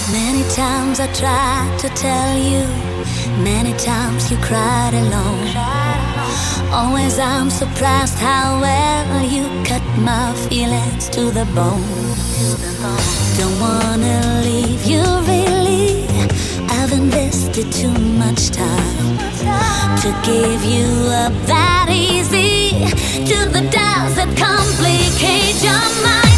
Many times I tried to tell you, many times you cried alone. Always I'm surprised how well you cut my feelings to the bone. Don't wanna leave you really, I've invested too much time to give you up that easy, to the doubts that complicate your mind.